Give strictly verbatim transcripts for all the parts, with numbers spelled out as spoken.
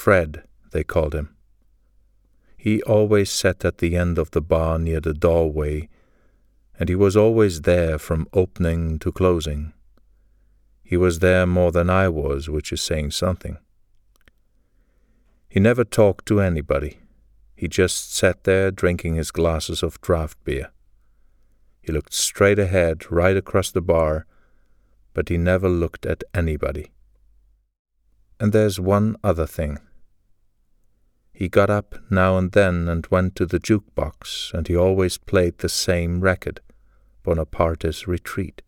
Fred, they called him. He always sat at the end of the bar near the doorway, and he was always there from opening to closing. He was there more than I was, which is saying something. He never talked to anybody. He just sat there drinking his glasses of draft beer. He looked straight ahead, right across the bar, but he never looked at anybody. And there's one other thing. He got up now and then and went to the jukebox, and he always played the same record, Bonaparte's Retreat.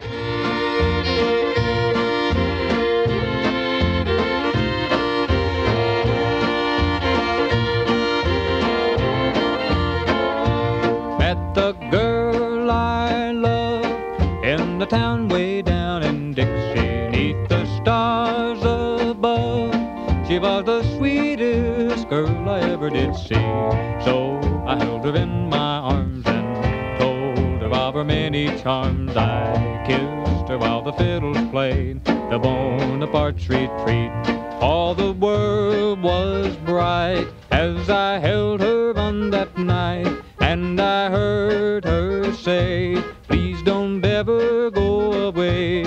Met the girl I love in the town way down in Dixie, 'neath the stars above. She was the sweetest girl I ever did see. So I held her in my arms and told her of her many charms. I kissed her while the fiddles played the Bonaparte's Retreat. All the world was bright as I held her on that night, and I heard her say, "Please don't ever go away."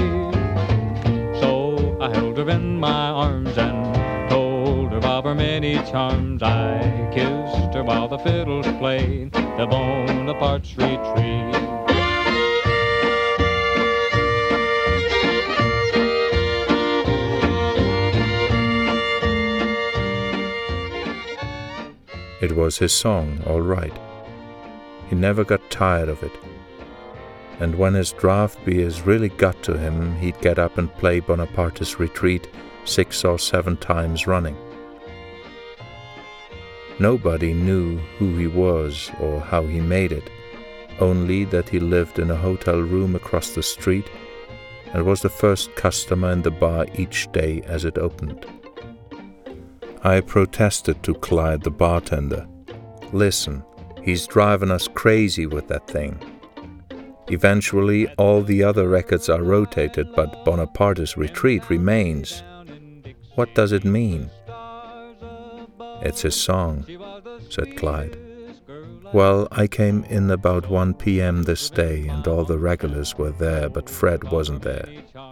So I held her in my arms and told her of her many charms. I kissed her while the fiddles played the Bonaparte's Retreat. It was his song, all right. He never got tired of it. And when his draft beers really got to him, he'd get up and play Bonaparte's Retreat six or seven times running. Nobody knew who he was or how he made it, only that he lived in a hotel room across the street and was the first customer in the bar each day as it opened. I protested to Clyde, the bartender. "Listen, he's driving us crazy with that thing. Eventually, all the other records are rotated, but Bonaparte's Retreat remains. What does it mean?" "It's his song," said Clyde. "Well, I came in about one p.m. this day, and all the regulars were there, but Fred wasn't there.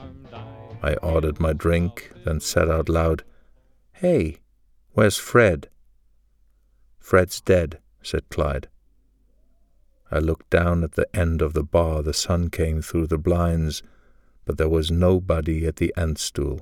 I ordered my drink, then said out loud, 'Hey, where's Fred?' 'Fred's dead,' said Clyde. I looked down at the end of the bar. The sun came through the blinds, but there was nobody at the end stool.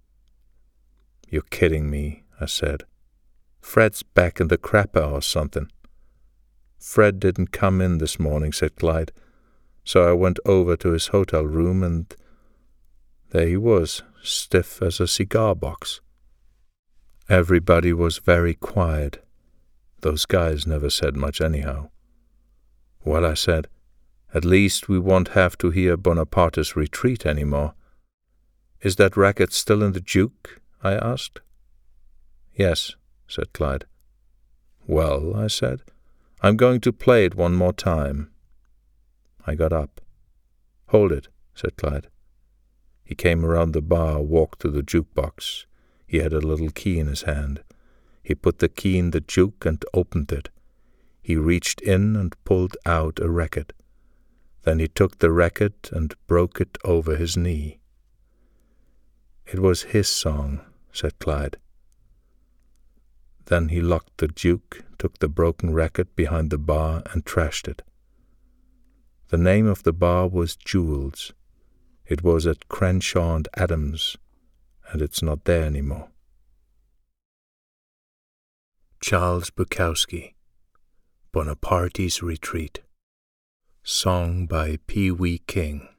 'You're kidding me,' I said. 'Fred's back in the crapper or something.' 'Fred didn't come in this morning,' said Clyde. So I went over to his hotel room, and there he was, stiff as a cigar box. Everybody was very quiet. Those guys never said much anyhow. 'Well,' I said, 'at least we won't have to hear Bonaparte's Retreat anymore.' 'Is that record still in the juke?' I asked. 'Yes,' said Clyde. 'Well,' I said, 'I'm going to play it one more time.' I got up. 'Hold it,' said Clyde. He came around the bar, walked to the jukebox. He had a little key in his hand. He put the key in the juke and opened it. He reached in and pulled out a record. Then he took the record and broke it over his knee. 'It was his song,' said Clyde. Then he locked the juke, took the broken record behind the bar and trashed it. The name of the bar was Jules. It was at Crenshaw and Adams, and it's not there anymore. Charles Bukowski, Bonaparte's Retreat. Song by Pee Wee King.